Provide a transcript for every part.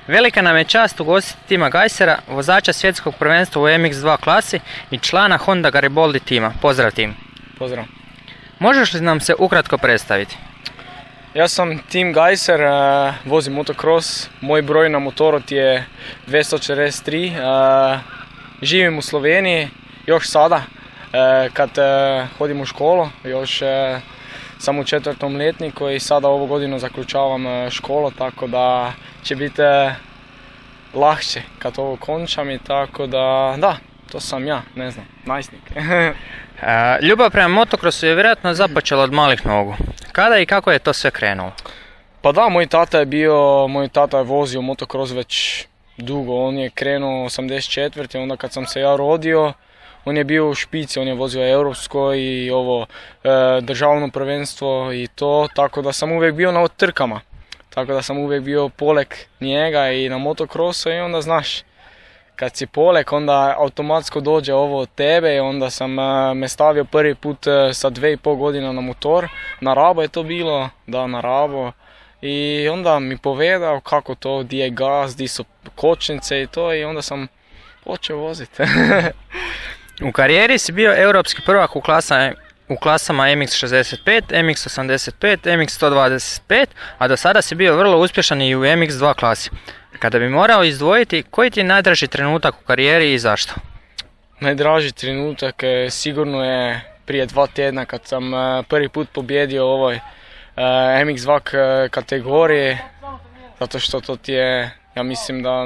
Velika nam je čast ugostiti Tima Geissera, vozača svjetskog prvenstva u MX2 klasi i člana Honda Garibaldi tima. Pozdrav Tim. Pozdrav. Možeš li nam se ukratko predstaviti? Ja sam Tim Geisser, vozim motocross, moj broj na motoru je 243, živim u Sloveniji još sada kad hodim u školu, još sam u 4. letniku i sada ovu godinu zaključavam školu, tako da će biti lakše kad ovo končam i tako da, to sam ja, ne znam, najsnik. Ljubav prema motocrossu je vjerojatno započela od malih nogu. Kada i kako je to sve krenulo? Pa da, moj tata je vozio motocross već dugo, on je krenuo 84. onda kad sam se ja rodio, on je bio u špici, on je vozio europsko i ovo državno prvenstvo i to, tako da sam uvijek bio na trkama. Tako da sam uvijek bio poleg njega i na motocrossu i onda znaš, kad si poleg onda automatsko dođe ovo od tebe i onda sam me stavio prvi put sa 2,5 godina na motor, na Rabo je to bilo, da na Rabo. I onda mi povedao kako to, di je gas, di su kočnice i to i onda sam počeo voziti. U karijeri si bio europski prvak u klasama MX65, MX85, MX125, a do sada si bio vrlo uspješan i u MX2 klasi. Kada bi morao izdvojiti, koji ti je najdraži trenutak u karijeri i zašto? Najdraži trenutak sigurno je prije 2 tjedna kad sam prvi put pobjedio ovoj MX2 kategoriji, zato što to ti je, ja mislim da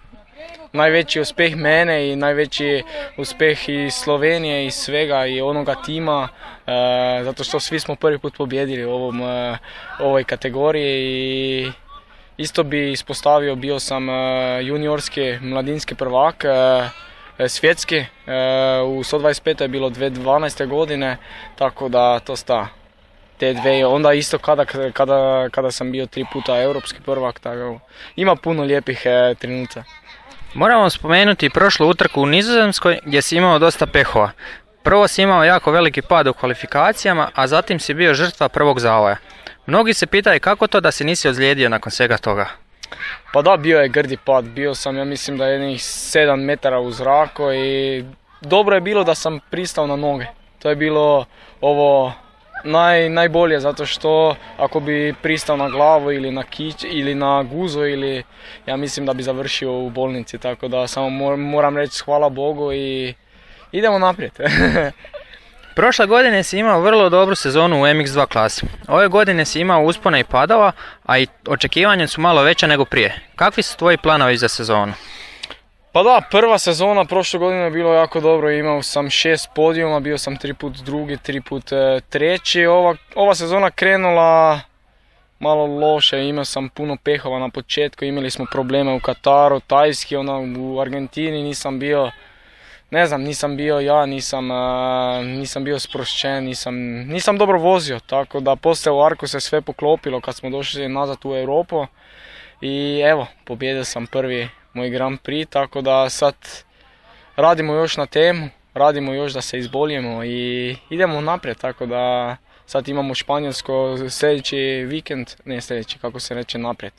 najveći uspjeh mene i najveći uspjeh i Slovenije i svega i onoga tima, zato što svi smo prvi put pobjedili u ovoj kategoriji i isto bi ispostavio, bio sam juniorski mladinski prvak, svjetski, u 125 je bilo 2012. godine, tako da to sta te dve, onda isto kada sam bio 3 puta europski prvak, tako ima puno lijepih trenutka. Moramo spomenuti prošlu utrku u Nizozemskoj gdje si imao dosta pehova. Prvo si imao jako veliki pad u kvalifikacijama, a zatim si bio žrtva prvog zavoja. Mnogi se pitaju kako to da se nisi ozlijedio nakon svega toga. Pa da, bio je grdi pad, bio sam, ja mislim da jednih 7 metara u zraku i dobro je bilo da sam pristao na noge. To je bilo ovo najbolje, zato što ako bi pristao na glavu ili na kić ili na guzo, ili ja mislim da bi završio u bolnici, tako da samo moram reći hvala Bogu i idemo naprijed. Prošle godine si imao vrlo dobru sezonu u MX2 klasi. Ove godine si imao uspona i padova, a i očekivanja su malo veća nego prije. Kakvi su tvoji planovi za sezonu? Pa da, prva sezona prošle godine je bilo jako dobro, imao sam 6 podijuma, bio sam 3 put drugi, 3 put treći. Ova sezona krenula malo loše, imao sam puno pehova na početku, imali smo probleme u Kataru, Tajski, onda u Argentini nisam bio, ne znam, nisam bio ja, nisam bio sprošćen, nisam dobro vozio, tako da poslije u Arku se sve poklopilo kad smo došli nazad u Europu i evo, pobjedio sam prvi moj Grand Prix, tako da sad radimo još na temu, radimo još da se izboljemo i idemo naprijed, tako da sad imamo Španjolsko sljedeći vikend, ne sljedeći, kako se reče naprijed,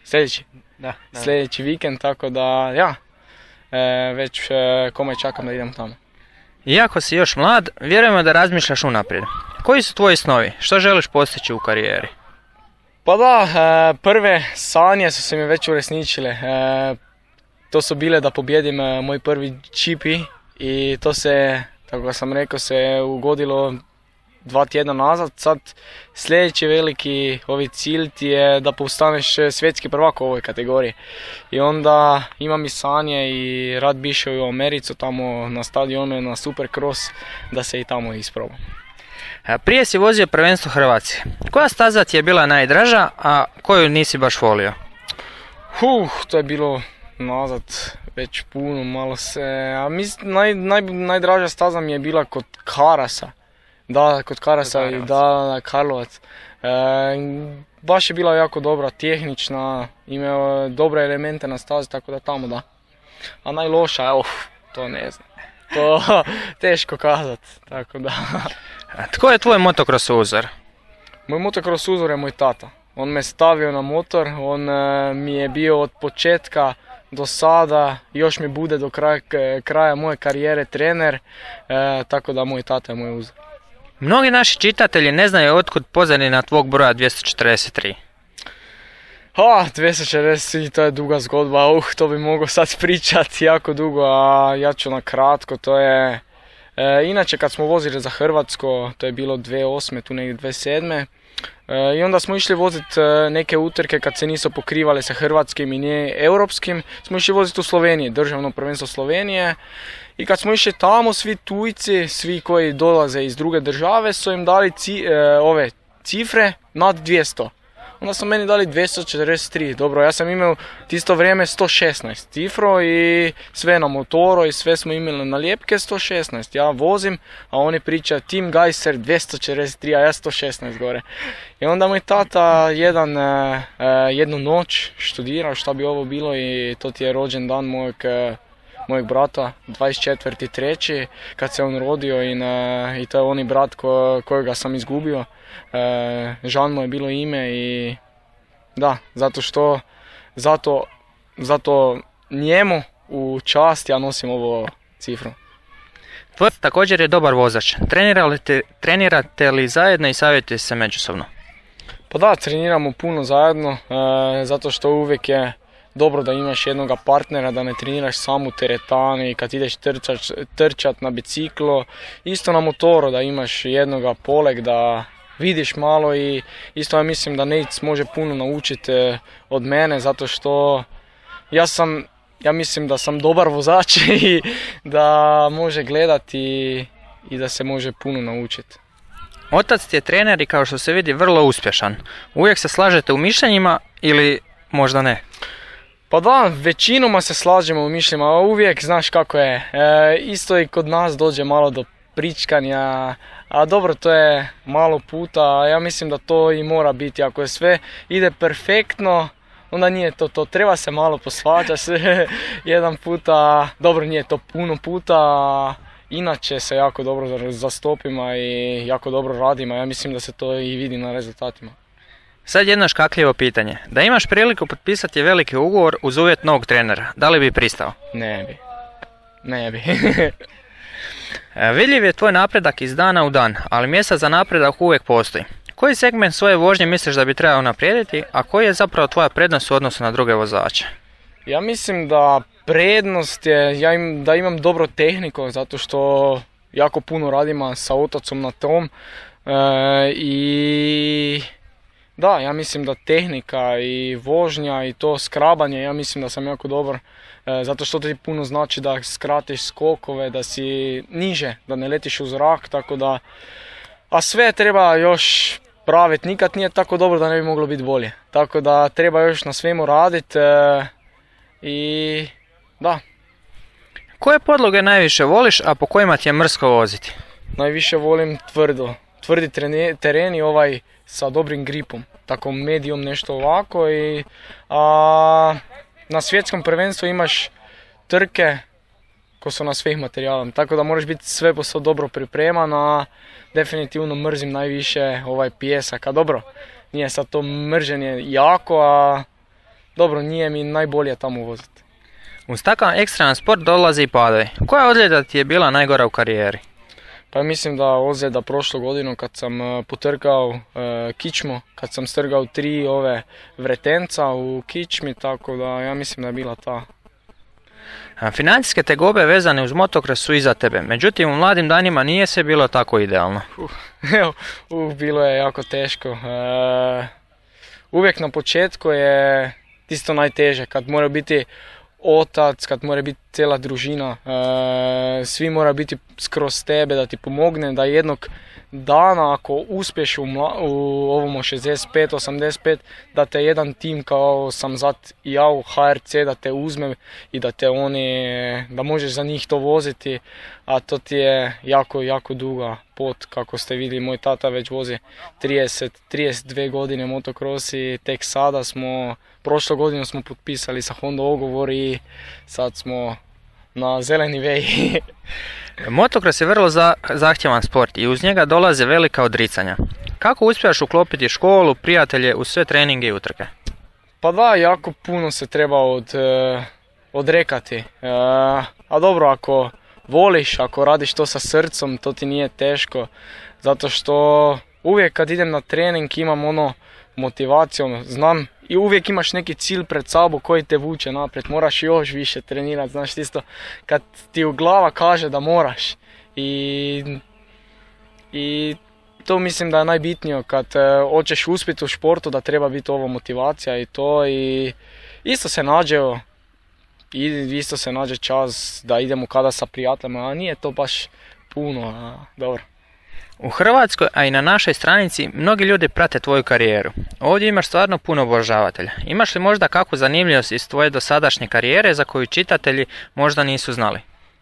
sljedeći vikend, tako da ja, već komaj čekam da idem tamo. Iako si još mlad, vjerujemo da razmišljaš unaprijed. Koji su tvoji snovi? Što želiš postići u karijeri? Pa da, prve sanje su se mi već uresničile. To su bile da pobjedim moj prvi GP i to se, tako sam rekao, se ugodilo 2 tjedna nazad. Sad sljedeći veliki cilj ti je da postaneš svjetski prvak u ovoj kategoriji. I onda imam i sanje i rad bi išao u Americu, tamo na stadionu, na Supercross, da se i tamo isprobam. Prije si vozio prvenstvo Hrvatske. Koja staza ti je bila najdraža, a koju nisi baš volio? To je bilo nazad već puno, malo se, a najdraža staza mi je bila kod Karasa. Da, kod Karasa i da, Karlovac. Baš je bila jako dobra, tehnična, imao dobre elemente na stazi, tako da tamo da. A najloša, to ne znam. To teško kazat, tako da. Tko je tvoj motocross uzor? Moj motocross uzor je moj tata. On me stavio na motor, on mi je bio od početka do sada, još mi bude do kraja moje karijere trener, tako da moj tata je moj uzor. Mnogi naši čitatelji ne znaju otkud pozadina tvog broja 243. 243, to je duga zgodba, to bi mogao sad pričati jako dugo, a ja ću na kratko, to je... Inače kad smo vozili za Hrvatsko, to je bilo 2008. tu negdje 2007. I onda smo išli voziti neke utrke kad se nisu pokrivale sa hrvatskim i nije europskim, smo išli voziti u Sloveniji, državno prvenstvo Slovenije. I kad smo išli tamo, svi tujci, svi koji dolaze iz druge države su im dali ove cifre nad 200. Onda su meni dali 243, dobro, ja sam imao isto vrijeme 116 cifro i sve na motoru i sve smo imali na lijepke 116. Ja vozim, a oni pričaju Team Geiser 243, a ja 116 gore. I onda moj tata jednu noć študirao šta bi ovo bilo i to ti je rođendan mojeg brata, 24.3. kad se on rodio i to je onaj brat kojega sam izgubio. Žan mu je bilo ime i da, zato njemu u čast ja nosim ovo cifru. Tvoj također je dobar vozač. Trenirate li zajedno i savjetujete se međusobno? Pa da, treniramo puno zajedno, zato što uvijek je dobro da imaš jednoga partnera, da ne treniraš samo u teretani, kad ideš trčat na biciklo, isto na motoru da imaš jednoga poleg da vidiš malo i isto ja mislim da Nate može puno naučiti od mene zato što ja mislim da sam dobar vozač i da može gledati i da se može puno naučiti. Otac ti je trener i kao što se vidi vrlo uspješan. Uvijek se slažete u mišljenjima ili možda ne? Pa da, većinoma se slažemo u mišljenjima, a uvijek znaš kako je. Isto i kod nas dođe malo do pričkanja, a dobro, to je malo puta, a ja mislim da to i mora biti. Ako je sve ide perfektno, onda nije to. Treba se malo posvađati jedan puta, dobro nije to puno puta, inače se jako dobro zastopima i jako dobro radimo. Ja mislim da se to i vidi na rezultatima. Sad jedno škakljivo pitanje. Da imaš priliku potpisati veliki ugovor uz uvjet novog trenera, da li bi pristao? Ne bi. Vidljiv je tvoj napredak iz dana u dan, ali mjesta za napredak uvijek postoji. Koji segment svoje vožnje misliš da bi trebao naprijediti, a koji je zapravo tvoja prednost u odnosu na druge vozače? Ja mislim da prednost je da imam dobro tehniku, zato što jako puno radimo sa otacom na tom. I da, ja mislim da tehnika i vožnja i to skrabanje, ja mislim da sam jako dobar. Zato što ti puno znači da skratiš skokove, da si niže, da ne letiš u zrak, tako da... A sve treba još praviti, nikad nije tako dobro da ne bi moglo biti bolje. Tako da treba još na svemu raditi i da. Koje podloge najviše voliš, a po kojima ti je mrsko voziti? Najviše volim tvrdi tereni sa dobrim gripom, tako medium nešto ovako i... Na svjetskom prvenstvu imaš trke ko su na svih materijalom, tako da moraš biti sve posao dobro pripreman, a definitivno mrzim najviše pijesak. A dobro, nije sad to mrženje jako, a dobro, nije mi najbolje tamo voziti. Uz takav ekstreman sport dolazi i padovi. Koja ozljeda ti je bila najgora u karijeri? Pa mislim da ozljeda prošlu godinu kad sam potrkao kičmu, kad sam strgao 3 vretenca u kičmi, tako da ja mislim da je bila ta. Financijske tegobe vezane uz motocross su iza tebe, međutim u mladim danima nije sve bilo tako idealno. Bilo je jako teško. Uvijek na početku je isto najteže, kad mora biti otac, kad mora biti cijela družina, svi mora biti skroz tebe da ti pomogne, da jednog dana ako uspješ u ovom 65-85, da te jedan tim kao sam zat i ja u HRC da te uzme i da te da možeš za njih to voziti, a to ti je jako duga pot, kako ste vidjeli, moj tata već vozi 32 godine motocross i tek sada prošle godine smo potpisali sa Honda ugovor i sad smo na zeleni veji. Motocross je vrlo zahtjevan sport i uz njega dolaze velika odricanja. Kako uspijevaš uklopiti školu, prijatelje u sve treninge i utrke? Pa da, jako puno se treba odrekati. A dobro, ako voliš, ako radiš to sa srcom, to ti nije teško. Zato što uvijek kad idem na trening imam motivaciju, znam i uvijek imaš neki cilj pred sobom koji te vuče naprijed. Moraš još više trenirati, znaš isto kad ti u glava kaže da moraš. I to mislim da je najbitnije kad hoćeš uspjeti u športu, da treba biti ovo motivacija i to. I isto se nađe čas da idemo kada sa prijateljima, a nije to baš puno, dobro. U Hrvatskoj, a i na našoj stranici, mnogi ljudi prate tvoju karijeru. Ovdje imaš stvarno puno obožavatelja. Imaš li možda kakvu zanimljivost iz tvoje dosadašnje karijere za koju čitatelji možda nisu znali?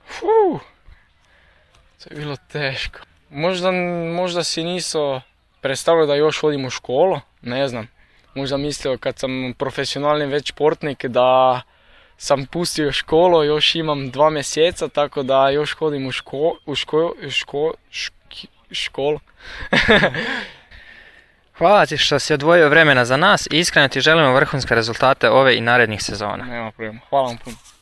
To je bilo teško. Možda si nisu predstavljao da još hodim u školu, ne znam. Možda mislio kad sam profesionalni već športnik da sam pustio školu, još imam 2 mjeseca, tako da još hodim u školu. Hvala ti što si odvojio vremena za nas i iskreno ti želimo vrhunske rezultate ove i narednih sezona. Nema problema, hvala vam puno.